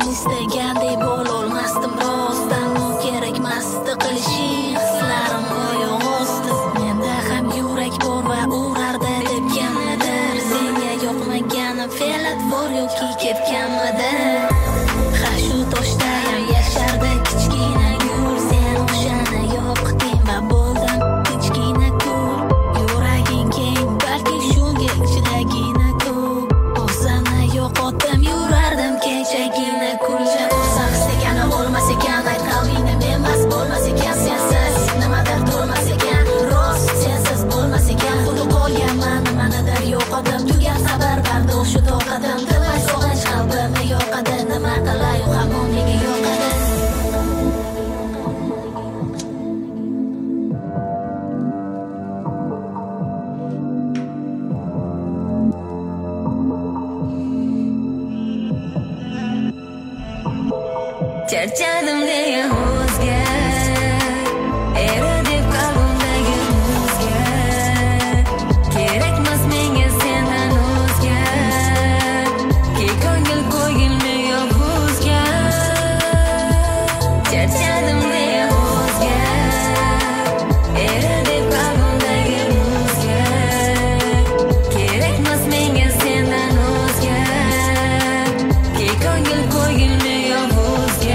istagandek bo'lolmasdim rostdan u kerakmasdi qilishing hislarim oyoq osti menda ham yurak bor va urardi deb kimnidir senga yoqmaganim fe'l-atvor yoki ketganmidir ha shu toshdayam yashardi kichkina gul sen o'shani yoqding va bo'ldim kichkina kul yuraging keng balki shunga ichidagina ko'p o'zimni yo'qotdim yurardim kechagina kulcha tursak sekani bo'lmas ekan ayt qalbingni emas bo'lmas ekan sensiz nimadir to'lmas ekan rost sensiz bo'lmas ekan xuddi qolganman nimanidir yo'qotim tugar sabr barda o'sha toqatim tilay sog'inch qalbimni yo'qadi nima qilay hamon nega yo'qadi charchadim deya o'zga eri deb qalbimdagi muzga kerakmas menga sendan o'zga ki ko'ngil qo'ygilmi yolg'izga charchadim deya o'zga eri deb qalbimdagi muzga kerakmas menga sendan o'zga ki ko'ngil qo'ygilmi yolg'izga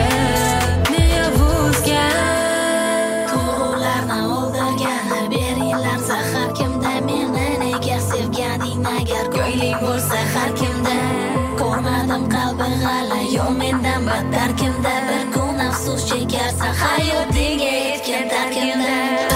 zahar kimda meni nega sevganing agar ko'ngling bo'lsa har kimda ko'rmadim qalbi g'ala yo mendan battar kimda bir kun afsus chekarsa hayot degan aytgan tarkimda